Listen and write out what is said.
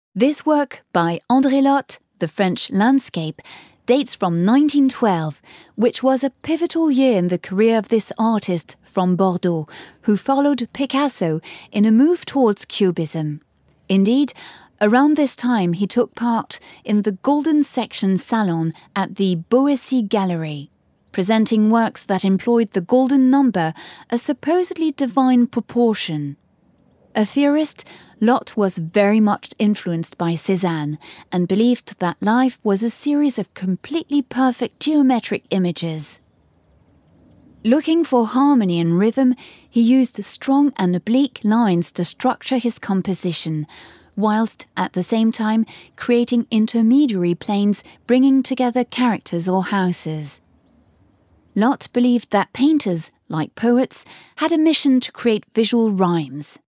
This work by André Lotte, The French Landscape, dates from 1912, which was a pivotal year in the career of this artist from Bordeaux, who followed Picasso in a move towards Cubism. Indeed, around this time he took part in the Golden Section Salon at the Boétie Gallery, presenting works that employed the golden number, a supposedly divine proportion. A theorist, Lotte was very much influenced by Cézanne and believed that life was a series of completely perfect geometric images. Looking for harmony and rhythm, he used strong and oblique lines to structure his composition, whilst at the same time creating intermediary planes bringing together characters or houses. Lotte believed that painters, like poets, had a mission to create visual rhymes.